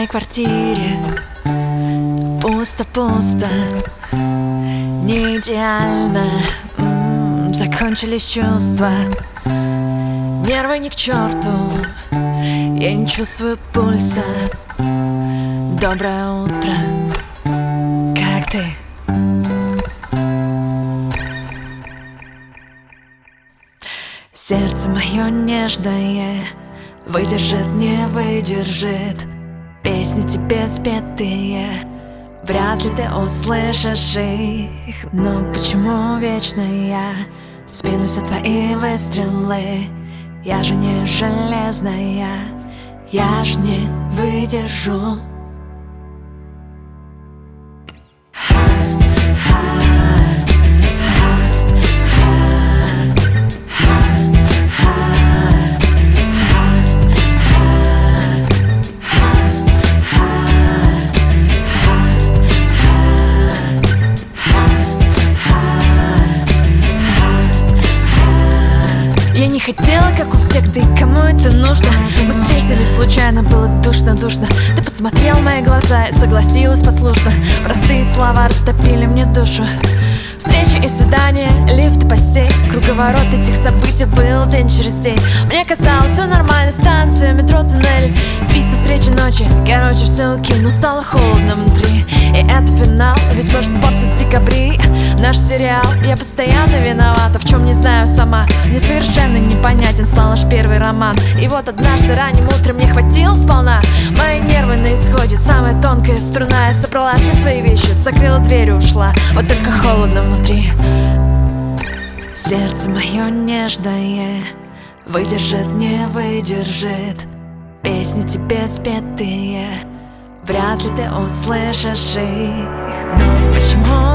моей квартире пусто-пусто, не идеально. Закончились чувства, нервы ни к черту, я не чувствую пульса. Доброе утро, как ты? Сердце мое нежное выдержит, не выдержит песни тебе спетые. Вряд ли ты услышишь их, но почему вечно я спину за твои выстрелы? Я же не железная, я ж не выдержу. Я не хотела, как у всех, да и кому это нужно? Мы встретились случайно, было душно-душно. Ты посмотрел в мои глаза и согласилась послушно. Простые слова растопили мне душу. Встречи и свидания, лифт и постель, круговорот этих событий был день через день. Мне казалось, все нормально, станция, метро, туннель, пицца, встречи, ночи. Короче, все окей, но стало холодно внутри. И это финал, ведь может портить декабри наш сериал. Я постоянно виновата, в чем не знаю сама. Мне совершенно непонятен стал наш первый роман. И вот однажды ранним утром мне хватило сполна. Мои нервы на исходе, самая тонкая струна. Я собрала все свои вещи, закрыла дверь и ушла. Вот только холодно внутри. Сердце мое нежное выдержит, не выдержит песни тебе спетые. Вряд ли ты услышишь их, но почему